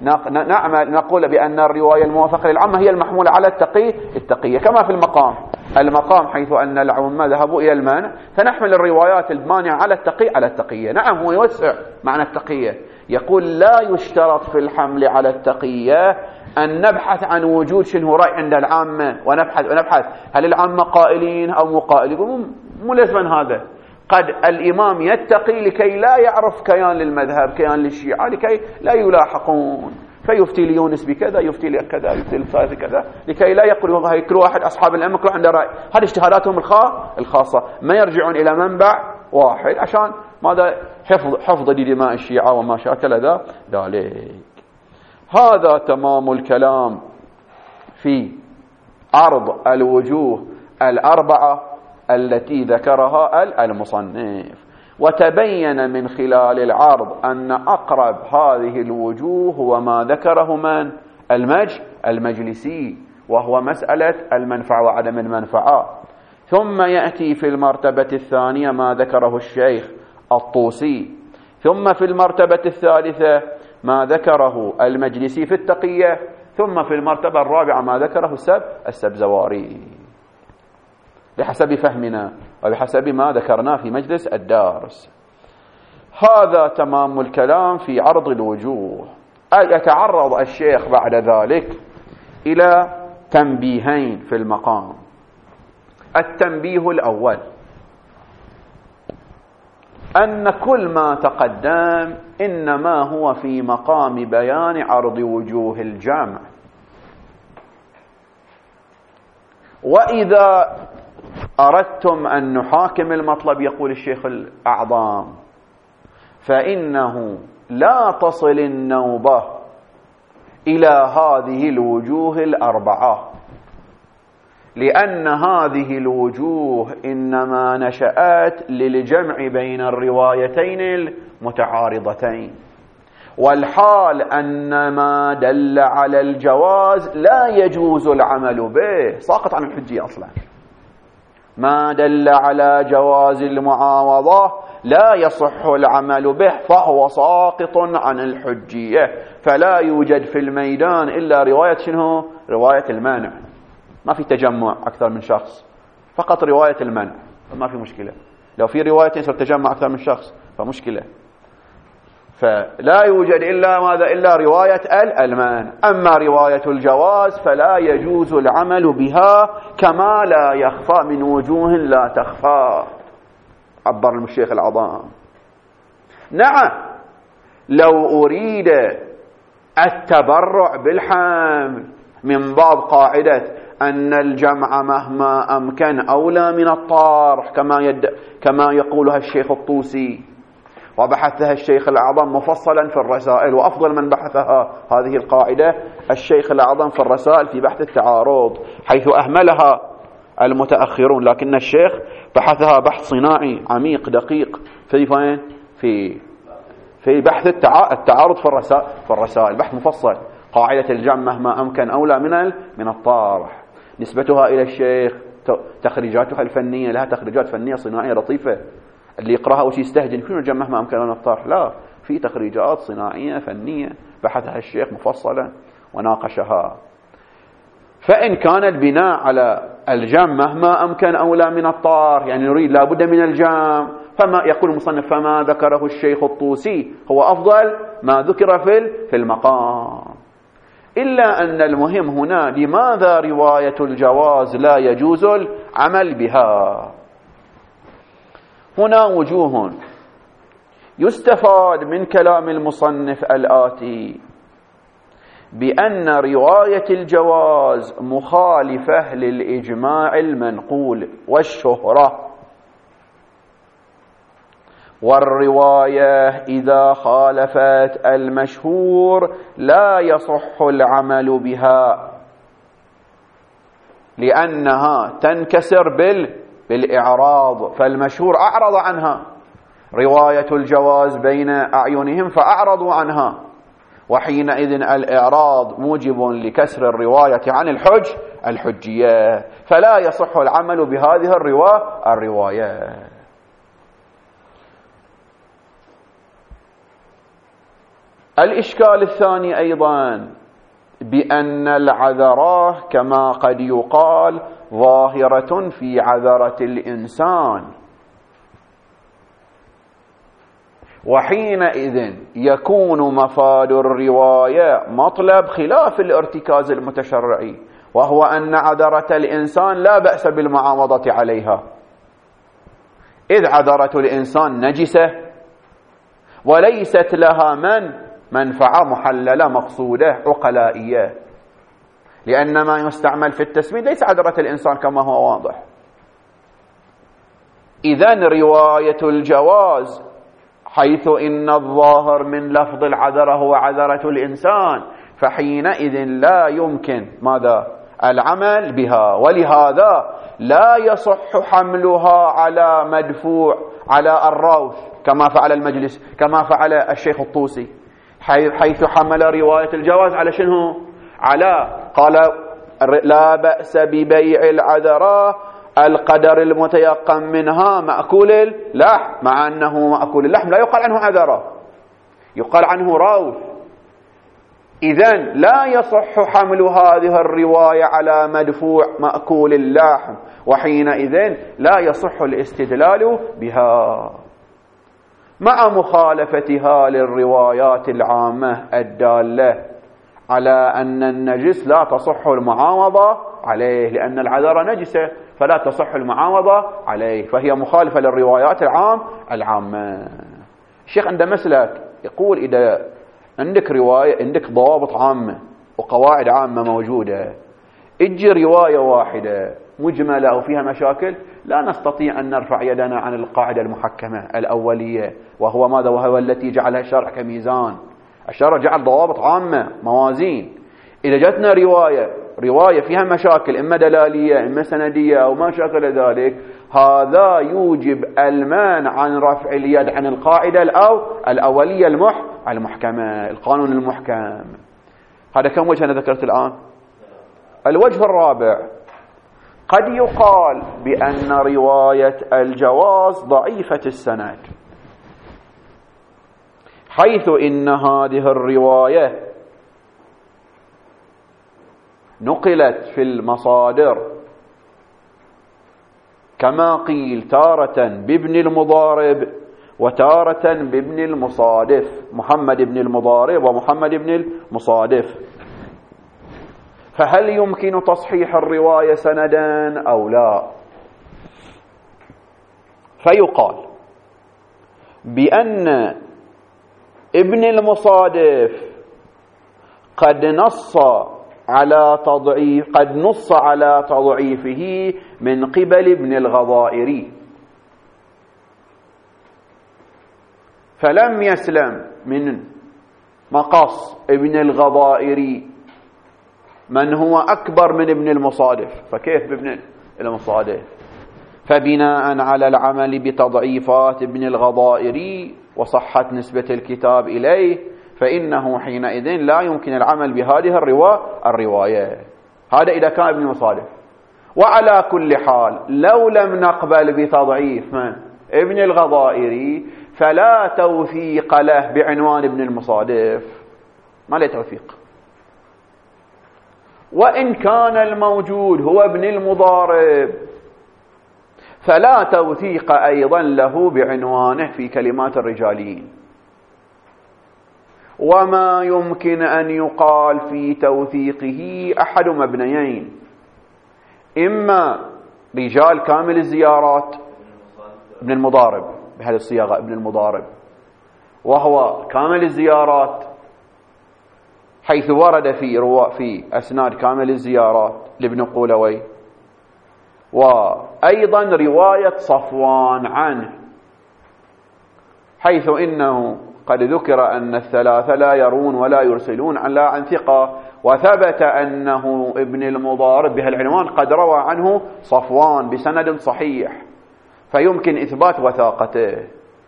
نقول بأن الرواية الموافقة للعامة هي المحمولة على التقية، كما في المقام حيث أن العامة ذهبوا إلى المانع، فنحمل الروايات المانعة على التقية. نعم، هو يوسع معنى التقية، يقول لا يشترط في الحمل على التقية أن نبحث عن وجود شنو رأي عند العامة، ونبحث هل العامة قائلين أو مو قائلين. مو لازم هذا، قد الإمام يتقي لكي لا يعرف كيان للمذهب، كيان للشيعة، لكي لا يلاحقون، فيفتي ليونس بكذا، يفتي لكذا، يفتي للثالث كذا، لكي لا يقول والله كل واحد أصحاب الأئمة كل عنده رأي. هذه اجتهاداتهم الخاصة، ما يرجعون إلى منبع واحد عشان ماذا؟ حفظ دماء الشيعة وما شاكل ذلك. هذا تمام الكلام في عرض الوجوه الأربعة التي ذكرها المصنف. وتبين من خلال العرض أن أقرب هذه الوجوه هو ما ذكره من؟ المجلسي، وهو مسألة المنفعة وعدم المنفعة. ثم يأتي في المرتبة الثانية ما ذكره الشيخ الطوسي، ثم في المرتبة الثالثة ما ذكره المجلسي في التقية، ثم في المرتبة الرابعة ما ذكره السبزواري، بحسب فهمنا وبحسب ما ذكرنا في مجلس الدارس. هذا تمام الكلام في عرض الوجوه. يتعرض الشيخ بعد ذلك إلى تنبيهين في المقام. التنبيه الأول أن كل ما تقدم إنما هو في مقام بيان عرض وجوه الجامع، وإذا أردتم أن نحاكم المطلب، يقول الشيخ الأعظم، فإنه لا تصل النوبة إلى هذه الوجوه الأربعة، لأن هذه الوجوه إنما نشأت للجمع بين الروايتين المتعارضتين، والحال أن ما دل على الجواز لا يجوز العمل به، ساقط عن الحجية أصلا. ما دل على جواز المعاوضة لا يصح العمل به، فهو ساقط عن الحجية، فلا يوجد في الميدان إلا رواية شنو؟ رواية المانع. ما في تجمع أكثر من شخص، فقط رواية المنع، فما في مشكلة. لو في رواية يصير تجمع أكثر من شخص فمشكلة. فلا يوجد إلا ماذا؟ إلا رواية المنع. أما رواية الجواز فلا يجوز العمل بها، كما لا يخفى من وجوه لا تخفى، عبر الشيخ العظام. نعم، لو أريد التبرع بالحمل من باب قاعدة أن الجمع مهما أمكن أولى من الطرح كما يقولها الشيخ الطوسي، وبحثها الشيخ الأعظم مفصلا في الرسائل، وأفضل من بحثها هذه القاعدة الشيخ الأعظم في الرسائل في بحث التعارض، حيث أهملها المتأخرون، لكن الشيخ بحثها بحث صناعي عميق دقيق في بحث التعارض في الرسائل بحث مفصل. قاعدة الجمع مهما أمكن أولى من الطرح، نسبتها إلى الشيخ، تخريجاتها الفنية، لها تخريجات فنية صناعية لطيفة، اللي يقرأها وش يستهجن يكون الجمع مهما أمكن أولى من الطرح، لا، في تخريجات صناعية فنية بحثها الشيخ مفصلا وناقشها. فإن كان البناء على الجمع مهما أمكن أولى من الطرح، يعني نريد لابد من الجمع، فما يقول المصنف فما ذكره الشيخ الطوسي هو أفضل ما ذكر في المقام. إلا أن المهم هنا لماذا رواية الجواز لا يجوز العمل بها؟ هنا وجوه يستفاد من كلام المصنف الآتي بأن رواية الجواز مخالفة للإجماع المنقول والشهرة، والرواية إذا خالفت المشهور لا يصح العمل بها لأنها تنكسر بالإعراض، فالمشهور أعرض عنها، رواية الجواز بين أعينهم فأعرضوا عنها، وحينئذ الإعراض موجب لكسر الرواية عن الحجية، فلا يصح العمل بهذه الرواية. الإشكال الثاني أيضا بأن العذرة كما قد يقال ظاهرة في عذرة الإنسان، وحينئذ يكون مفاد الرواية مطلب خلاف الارتكاز المتشرعي، وهو أن عذرة الإنسان لا بأس بالمعاوضة عليها، إذ عذرة الإنسان نجسة وليست لها منفعة محللة مقصودة عقلائية، لأن ما يستعمل في التسميد ليس عذرة الإنسان كما هو واضح. إذن رواية الجواز حيث إن الظاهر من لفظ العذرة هو عذرة الإنسان، فحينئذ لا يمكن ماذا؟ العمل بها، ولهذا لا يصح حملها على مدفوع على الروث كما فعل المجلس، كما فعل الشيخ الطوسي، حيث حمل رواية الجواز على شنو؟ قال لا بأس ببيع العذراء القدر المتيقن منها مأكول اللحم، مع أنه مأكول اللحم لا يقال عنه عذراء، يقال عنه روث. إذن لا يصح حمل هذه الرواية على مدفوع مأكول اللحم، وحينئذ لا يصح الاستدلال بها، مع مخالفتها للروايات العامة الدالة على أن النجس لا تصح المعاوضة عليه، لأن العذر نجسة فلا تصح المعاوضة عليه، فهي مخالفة للروايات العامة. الشيخ عنده مسلك يقول إذا عندك رواية، عندك ضوابط عامة وقواعد عامة موجودة، اجي رواية واحدة مجملة أو فيها مشاكل، لا نستطيع أن نرفع يدنا عن القاعدة المحكمة الأولية، وهو ماذا؟ وهو التي جعلها الشرع كميزان. الشرع جعل ضوابط عامة موازين. إذا جاتنا رواية فيها مشاكل إما دلالية إما سندية أو ما شاكل ذلك، هذا يوجب المانع عن رفع اليد عن القاعدة الأولية المحكمة، القانون المحكم. هذا كم وجه أنا ذكرت الآن؟ الوجه الرابع، قد يقال بأن رواية الجواز ضعيفة السند، حيث إن هذه الرواية نقلت في المصادر كما قيل تارة بابن المضارب وتارة بابن المصادف، محمد بن المضارب ومحمد بن المصادف، فهل يمكن تصحيح الرواية سندا أو لا؟ فيقال بأن ابن المصادف قد نص على تضعيف، قد نص على تضعيفه من قبل ابن الغضائري، فلم يسلم من مقص ابن الغضائري من هو أكبر من ابن المصادف، فكيف بابن المصادف؟ فبناء على العمل بتضعيفات ابن الغضائري وصحة نسبة الكتاب إليه، فإنه حينئذ لا يمكن العمل بهذه الرواية. هذا إذا كان ابن المصادف. وعلى كل حال لو لم نقبل بتضعيف من ابن الغضائري فلا توثيق له بعنوان ابن المصادف، ما له توثيق. وإن كان الموجود هو ابن المضارب فلا توثيق أيضا له بعنوانه في كلمات الرجاليين. وما يمكن أن يقال في توثيقه أحد مبنيين: إما رجال كامل الزيارات ابن المضارب، بهذه الصياغة ابن المضارب، وهو كامل الزيارات حيث ورد في أسناد كامل الزيارات لابن قولوي، وأيضا رواية صفوان عنه حيث إنه قد ذكر أن الثلاثة لا يرون ولا يرسلون عن ثقة، وثبت أنه ابن المضارب بهالعنوان قد روى عنه صفوان بسند صحيح، فيمكن إثبات وثاقته.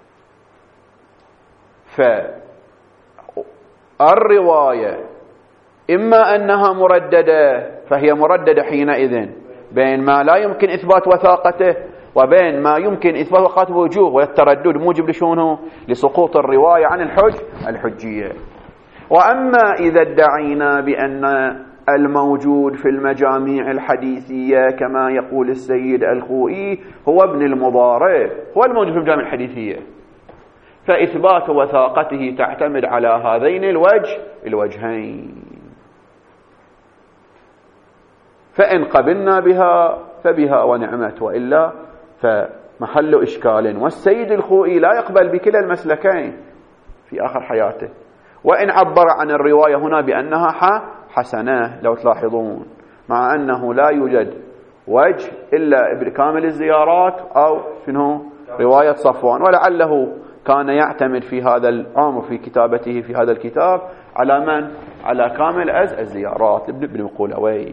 فالرواية إما أنها مرددة، فهي مرددة حينئذ بين ما لا يمكن إثبات وثاقته وبين ما يمكن إثبات وثاقته بوجوه، والتردد موجب لشونه لسقوط الرواية عن الحجية. وأما إذا ادعينا بأن الموجود في المجاميع الحديثية كما يقول السيد الخوئي هو ابن المضارب، هو الموجود في المجاميع الحديثية، فإثبات وثاقته تعتمد على هذين الوجهين. فإن قبلنا بها فبها ونعمت، وإلا فمحل إشكال. والسيد الخوئي لا يقبل بكلا المسلكين في آخر حياته، وإن عبر عن الرواية هنا بأنها حسنة لو تلاحظون، مع أنه لا يوجد وجه إلا ابن كامل الزيارات أو شنو رواية صفوان، ولعله كان يعتمد في هذا الأمر في كتابته في هذا الكتاب على من؟ على كامل الزيارات ابن قولوي.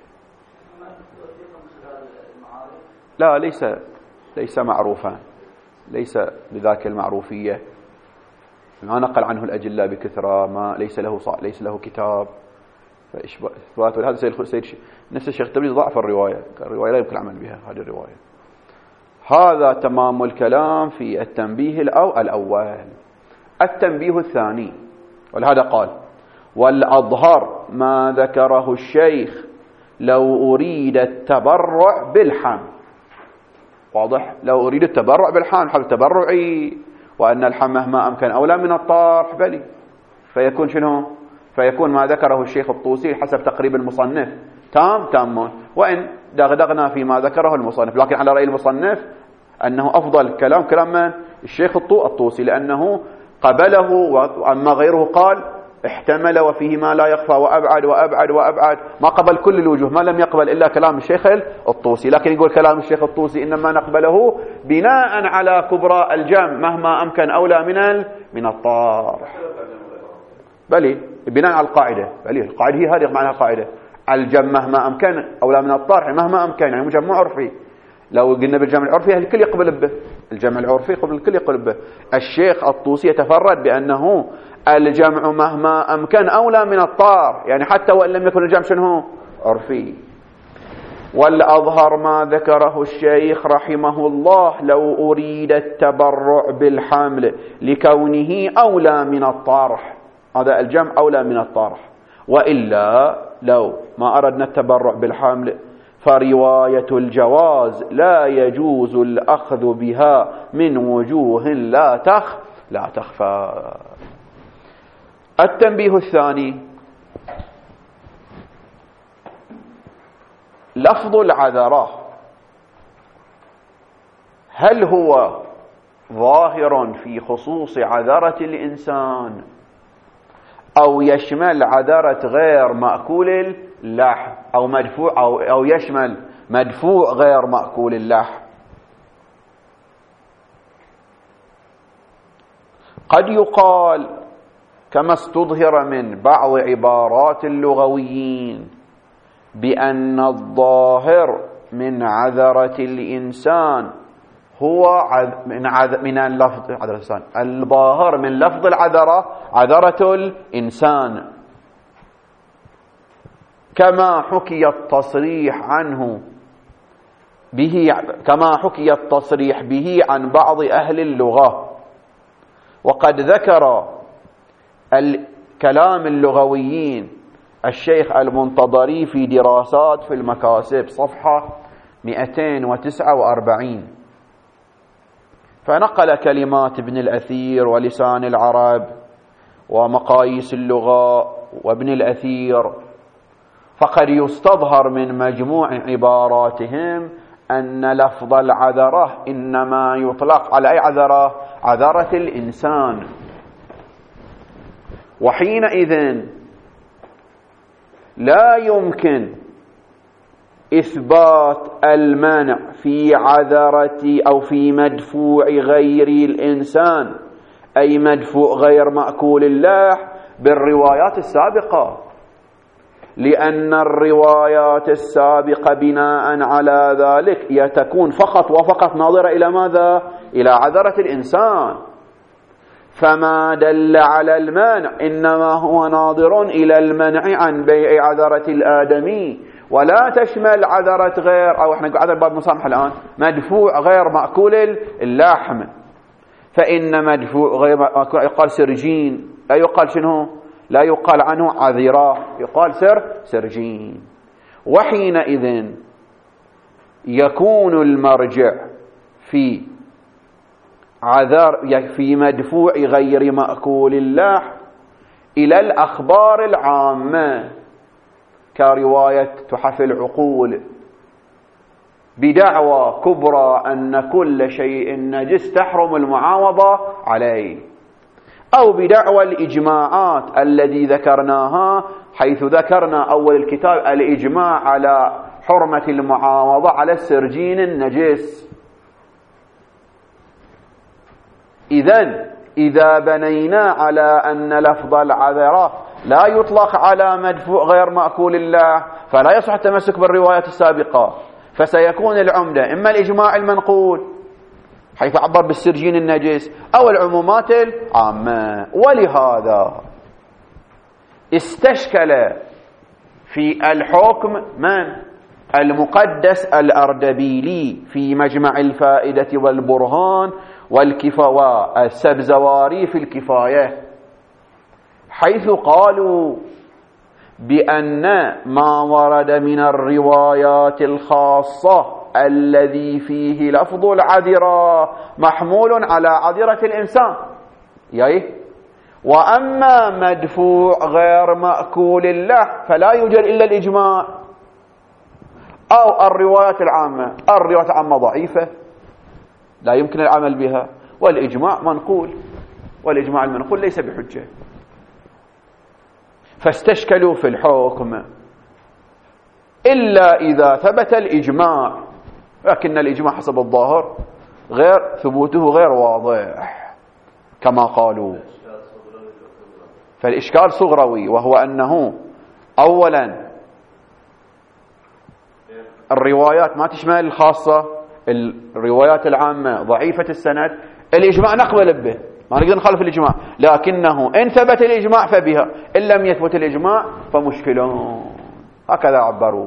لا، ليس معروفا، ليس بذاك المعروفية، ما نقل عنه الأجلاء بكثرة، ما ليس له كتاب فإثبات. هذا سيد نفس الشيخ تبريز ضعف الرواية لا يمكن العمل بها هذه الرواية. هذا تمام الكلام في التنبيه الأول. التنبيه الثاني، ولهذا قال: والأظهر ما ذكره الشيخ لو أريد التبرع بالحمل. واضح؟ لو أريد التبرع بالحمل، حمل تبرعي، وأن الحمل مهما أمكن أولى من الطرح، بلي فيكون شنو؟ فيكون ما ذكره الشيخ الطوسي حسب تقريب المصنف تام، وإن دغدغنا فيما ذكره المصنف، لكن على رأي المصنف أنه أفضل كلام من الشيخ الطوسي، لأنه قبله، وأما غيره قال احتمل وفيه ما لا يخفى وأبعد، ما قبل كل الوجوه، ما لم يقبل إلا كلام الشيخ الطوسي. لكن يقول كلام الشيخ الطوسي إنما نقبله بناء على كبرى الجمع مهما أمكن أولى من الطارح، بلي بناء على القاعدة، بلي القاعدة هي هذه معناها القاعدة، الجمع مهما أمكن أولى من الطارح مهما أمكن، يعني مجمع عرفي. لو قلنا بالجمع العرفي الكل يقبل به، الجمع العرفي قبل الكل يقبل به. الشيخ الطوسي يتفرد بأنه الجمع مهما أمكن أولى من الطار، يعني حتى وإن لم يكن الجمع شنو عرفي. والأظهر ما ذكره الشيخ رحمه الله لو أريد التبرع بالحمل لكونه أولى من الطرح، هذا الجمع أولى من الطرح. وإلا لو ما أردنا التبرع بالحمل فرواية الجواز لا يجوز الأخذ بها من وجوه لا تخفى. التنبيه الثاني: لفظ العذرة هل هو ظاهر في خصوص عذرة الإنسان أو يشمل عذرة غير مأكول اللحم، أو مدفوع أو يشمل مدفوع غير مأكول اللحم. قد يقال كما استظهر من بعض عبارات اللغويين بأن الظاهر من عذرة الإنسان هو من اللفظ الظاهر من لفظ العذرة عذرة الإنسان، كما حكي التصريح به عن بعض أهل اللغة. وقد ذكر الكلام اللغويين الشيخ المنتظري في دراسات في المكاسب صفحة 249، فنقل كلمات ابن الأثير ولسان العرب ومقاييس اللغة وابن الأثير، فقد يستظهر من مجموع عباراتهم أن لفظ العذرة إنما يطلق على أي عذرة؟ عذرة الإنسان. وحينئذ لا يمكن إثبات المانع في عذرة أو في مدفوع غير الإنسان، أي مدفوع غير مأكول اللحم، بالروايات السابقة، لأن الروايات السابقة بناء على ذلك تكون فقط وفقط ناظرة إلى ماذا؟ إلى عذرة الإنسان. فما دل على المانع إنما هو ناظر إلى المنع عن بيع عذرة الآدمي، ولا تشمل عذرة غير، أو احنا عذر باب مسامحة الآن، مدفوع غير مأكول اللحم. فإن مدفوع غير مأكول يقال سرجين، لا يقال شنو؟ لا يقال عنه عذرة، يقال سرجين. وحينئذ يكون المرجع في مدفوع غير مأكول اللحم إلى الأخبار العامة كرواية تحف العقول بدعوى كبرى أن كل شيء نجس تحرم المعاوضة عليه، أو بدعوى الإجماعات الذي ذكرناها، حيث ذكرنا أول الكتاب الإجماع على حرمة المعاوضة على السرجين النجس. إذا بنينا على أن لفظ العذرة لا يطلق على مدفوع غير مأكول اللحم، فلا يصح التمسك بالروايات السابقة، فسيكون العمدة إما الإجماع المنقول حيث عبر بالسرجين النجس، أو العمومات العامة. ولهذا استشكل في الحكم من؟ المقدس الأردبيلي في مجمع الفائدة والبرهان والسبزواري في الكفاية، حيث قالوا بأن ما ورد من الروايات الخاصة الذي فيه لفظ العذرة محمول على عذرة الإنسان، وأما مدفوع غير مأكول اللحم فلا يوجد إلا الإجماع أو الروايات العامة. الروايات العامة ضعيفة لا يمكن العمل بها، والإجماع منقول، والإجماع المنقول ليس بحجة. فاستشكلوا في الحكم إلا إذا ثبت الإجماع، لكن الإجماع حسب الظاهر ثبوته غير واضح كما قالوا. فالإشكال صغروي، وهو أنه أولا الروايات ما تشمل الخاصة، الروايات العامة ضعيفة السند، الإجماع نقبل به، ما نقدر نخالف الإجماع، لكنه إن ثبت الإجماع فبها، إن لم يثبت الإجماع فمشكلون. هكذا عبروا.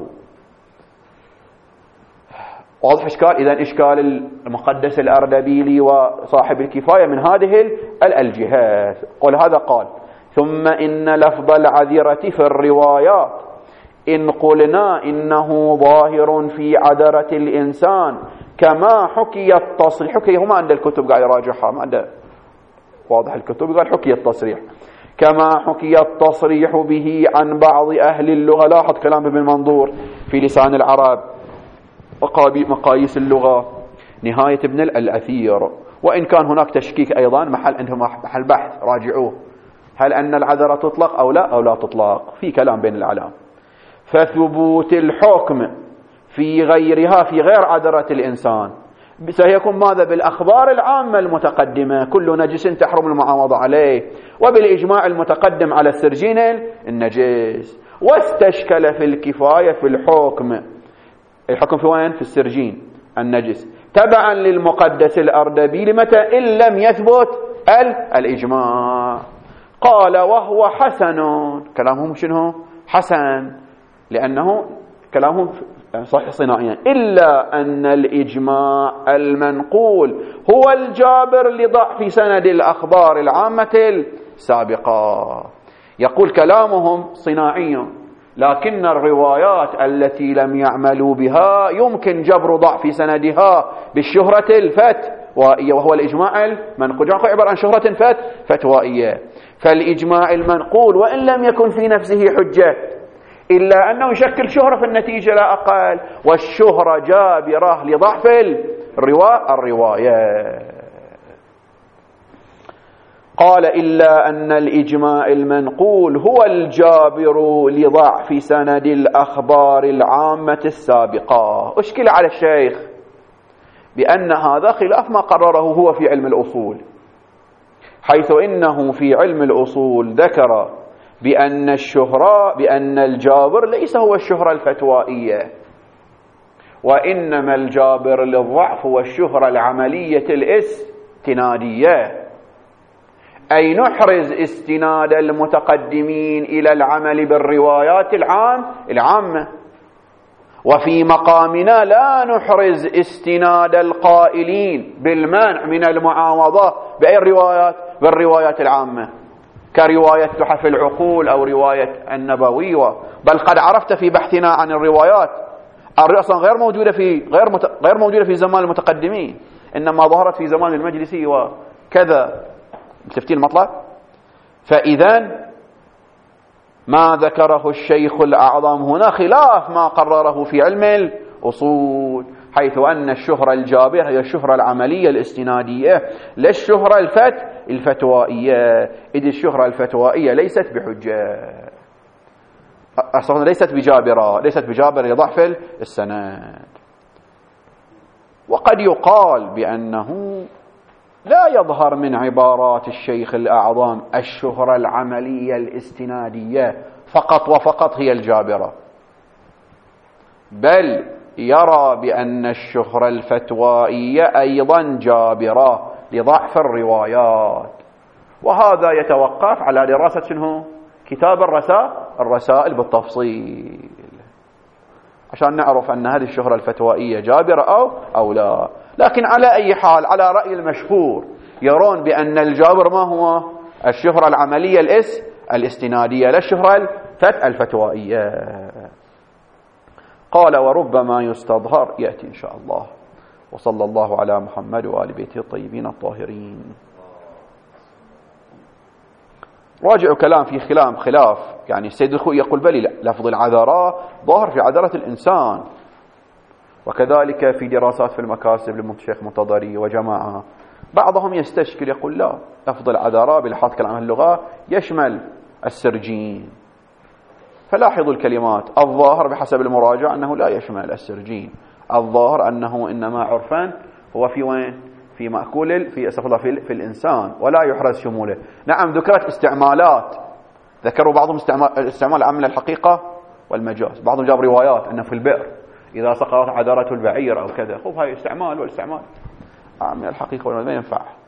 واضح إشكال؟ إذن إشكال المقدس الأردبيلي وصاحب الكفاية من هذه الجهات. هذا قال: ثم إن لفظ العذرة في الروايات إن قلنا إنه ظاهر في عذرة الإنسان كما حكي التصريح، حكي هما عند الكتب قاعد يراجعها، ما عنده واضح الكتب، قال حكي التصريح، كما حكي التصريح به عن بعض أهل اللغة. لاحظ كلام ابن منظور في لسان العرب مقاييس اللغة، نهاية ابن الأثير. وإن كان هناك تشكيك أيضا، عندهم محل بحث، راجعوه هل أن العذرة تطلق أو لا، أو لا تطلق؟ في كلام بين العلماء. فثبوت الحكم في غيرها، في غير عذرة الإنسان، سيكون ماذا؟ بالأخبار العامة المتقدمة، كل نجس تحرم المعاوضة عليه، وبالإجماع المتقدم على السرجين النجس. واستشكل في الكفاية في الحكم. الحكم في وين؟ في السرجين النجس، تبعا للمقدس الأردبيلي، متى؟ إن لم يثبت الإجماع. قال وهو حسن. كلامهم شنو؟ حسن، لأنه كلامهم صحيح صناعيا، إلا أن الإجماع المنقول هو الجابر لضعف سند الأخبار العامة السابقة. يقول كلامهم صناعي، لكن الروايات التي لم يعملوا بها يمكن جبر ضعف سندها بالشهرة الفتوائية، وهو الإجماع المنقول. عبارة عن شهرة فتوائية. فالإجماع المنقول وإن لم يكن في نفسه حجة، إلا أنه يشكل شهرة في النتيجة لا أقل، والشهرة جابرة لضعف الرواية. قال إلا أن الإجماع المنقول هو الجابر لضعف سند الأخبار العامة السابقة. أشكل على الشيخ بأن هذا خلاف ما قرره هو في علم الأصول، حيث إنه في علم الأصول ذكر بأن الجابر ليس هو الشهرة الفتوائية، وإنما الجابر للضعف هو الشهرة العملية الاستنادية، أي نحرز استناد المتقدمين إلى العمل بالروايات العامة، وفي مقامنا لا نحرز استناد القائلين بالمنع من المعاوضة بأي الروايات؟ بالروايات العامة، كرواية تحف العقول أو رواية النبوية. بل قد عرفت في بحثنا عن الروايات أصلا غير موجودة في زمان المتقدمين، إنما ظهرت في زمان المجلسي وكذا. شفتين المطلب؟ فإذا ما ذكره الشيخ الأعظم هنا خلاف ما قرره في علم الأصول، حيث أن الشهرة الجابرة هي الشهرة العملية الاستنادية، لا الشهرة الفتوائية، إذ الشهرة الفتوائية ليست بحجة، أصلا ليست بجابرة لضعف السند. وقد يقال بأنه لا يظهر من عبارات الشيخ الأعظم الشهرة العملية الاستنادية فقط وفقط هي الجابرة، بل يرى بأن الشهرة الفتوائية أيضا جابرة لضعف الروايات. وهذا يتوقف على دراسة شنو؟ كتاب الرسائل بالتفصيل، عشان نعرف أن هذه الشهرة الفتوائية جابرة أو لا. لكن على أي حال، على رأي المشهور يرون بأن الجابر ما هو؟ الشهرة العملية الاستنادية، لا الشهرة الفتوائية. قال وربما يستظهر، يأتي إن شاء الله. وصلى الله على محمد وآل بيته الطيبين الطاهرين. راجع كلام في خلاف، يعني السيد الخوئي يقول بلي لفظ العذراء ظاهر في عذرة الإنسان، وكذلك في دراسات في المكاسب للشيخ منتظري وجماعة. بعضهم يستشكل يقول لا، لفظ العذراء بلحاظ كلام اللغة يشمل السرجين. فلاحظوا الكلمات، الظاهر بحسب المراجع أنه لا يشمل السرجين، الظاهر أنه إنما عرفا هو في وين؟ في مأكول في الإنسان، ولا يحرز شموله. نعم ذكرت استعمالات، ذكروا بعضهم استعمال عمل الحقيقة والمجاز، بعضهم جاب روايات أنه في البئر إذا سقطت عذرة البعير أو كذا. خب هاي استعمال، والاستعمال عمل الحقيقة والمجاز ما ينفع.